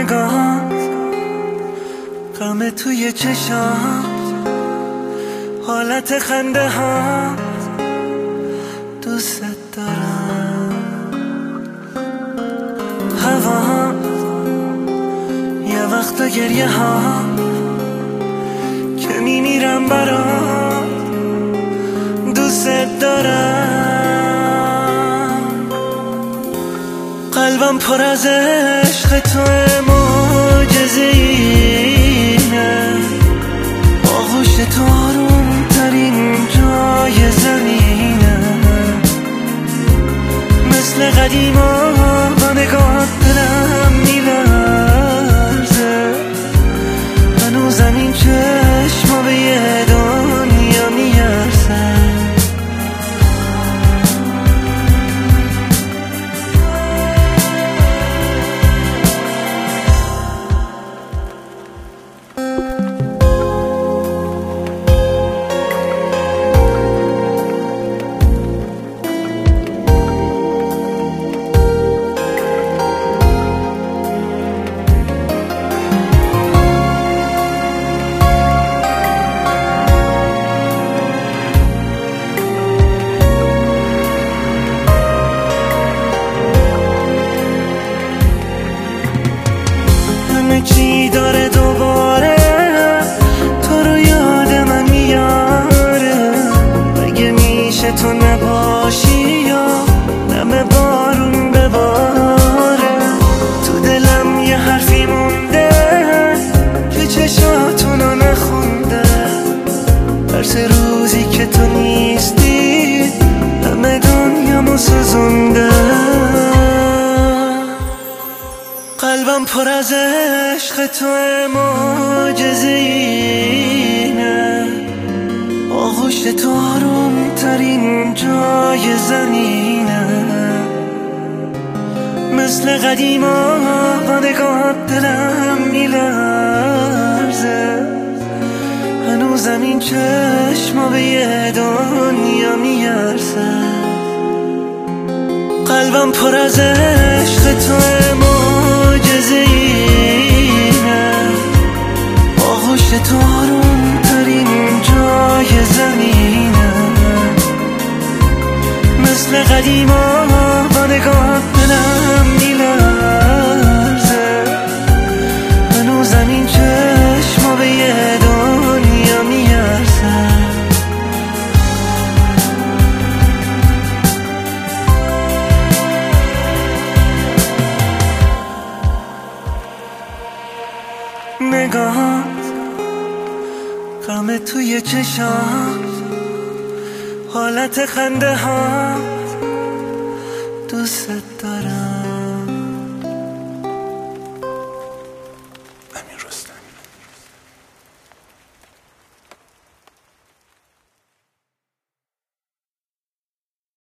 نگاهات، غم توی چشات، حالت خنده ها، دوست دارم. هوا، یه وقتا گریه ها که میمیرم برات، دوست دارم. قلبم پر از عشق تو، معجزه‌ایه، آغوش تو آروم ترین جای زمینه. مثل قدیما با نگاهت دلم میلرزه، هنوزم این چشما به یه دنیا میرسه. چی داره دوباره تو رو یاد من میاره، مگه میشه تو نباشی یا دم بارون بباره. تو دلم یه حرفی مونده که چشاتونو نخونده، درس روزی که تو نیستی همه دنیامو سوزونده. قلبم پر از عشق تو، معجزه‌ایه، آغوش تو آروم ترین جای زمینه. مثل قدیما با نگاهت دلم میلرزه، هنوزم این چشما به یه دنیا میرسه. قلبم پر از عشق تو، آغوش تو آروم ترین جای زمینه. مثل قدیما با نگاهت دلم میلرزه، هنوزم این چشما به یه دنیا میرسه. نگاهات، غم توی چشات، حالت خنده ها، دوست دارم.